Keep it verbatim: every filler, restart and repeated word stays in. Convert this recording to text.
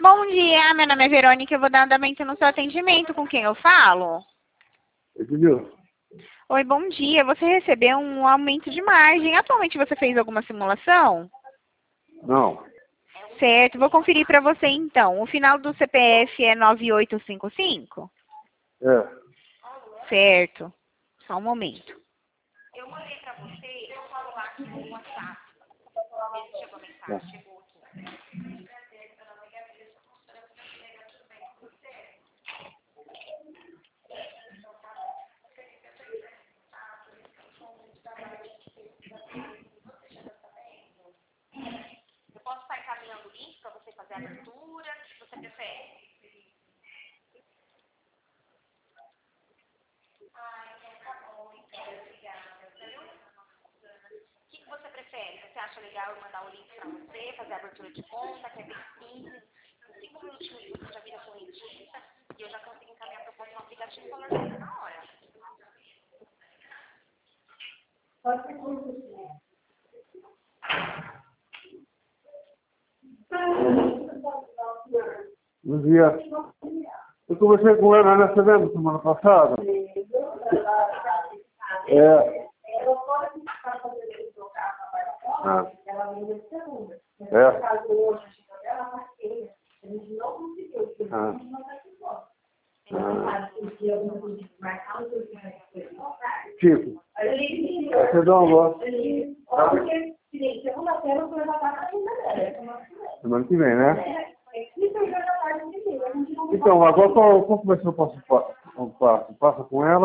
Bom dia, meu nome é Verônica, eu vou dar andamento no seu atendimento. Com quem eu falo? Entendeu? Oi, bom dia. Você recebeu um aumento de margem. Atualmente você fez alguma simulação? Não. Certo, vou conferir para você então. O final do C P F é nove oito cinco cinco? É. Certo. Só um momento. Eu mandei para você, eu falo lá aqui no WhatsApp. Vê se chegou a mensagem, chegou aqui. Eu posso estar encaminhando o link para você fazer a abertura? O que você prefere? Ah, então tá bom, então. Obrigada, viu? O que, que você prefere? Você acha legal eu mandar o link para você, fazer a abertura de conta, que é bem simples? Em cinco minutinhos você já vira correntista e eu já consigo encaminhar a proposta no aplicativo e valor feito na hora. Pode ser com Bom dia. Eu conversei com ela nessa mesma semana passada. É. Ah. É. Ah. Ah. Tipo. Perdão, agora. Semana que vem, né? Então, agora qual, qual vai ser o passo a passo? Passa com ela.